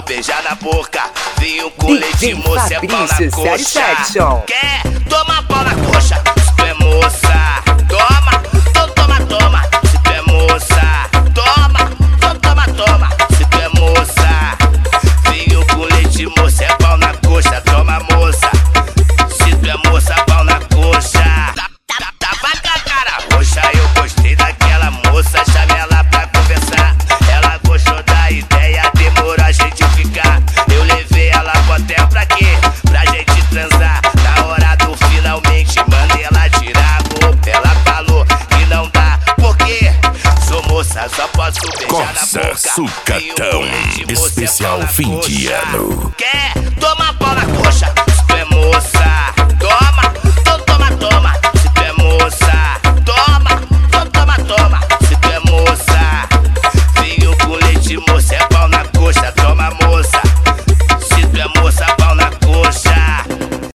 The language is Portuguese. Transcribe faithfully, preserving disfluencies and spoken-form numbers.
beijar na boca. Vinho com leite, moça, é pau na coxa. Quer? Toma pau na coxa. Se tu é moça, toma, então toma, toma. Se tu é moça, toma, então toma, toma. Se tu é moça, vinho com leite, moça, é pau na coxa. Toma, moça. Se tu é moça, pau na coxa. Tava com a cara roxa, eu gostei daquela moça. Chamei ela pra conversar. Ela gostou da ideia, demorou a gente ficar. Eu levei ela pro hotel pra quê? Pra gente transar. Na hora do finalmente, mandei ela tirar a roupa. Ela falou que não dá, porque sou moça, só posso beijar Corsa na boca. Sucatão, especial fim de ano. Quer? Toma pau na coxa. Se tu é moça, toma, então toma, toma. Se tu é moça, toma, então toma, toma. Se tu é moça, vinho com leite, moça, é pau